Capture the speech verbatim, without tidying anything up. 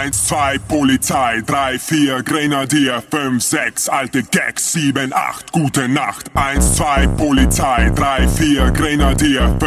eins, zwei, Polizei, drei, vier, Grenadier, fünf, sechs, alte Gags, sieben, acht, gute Nacht. eins, zwei, Polizei, drei, vier, Grenadier,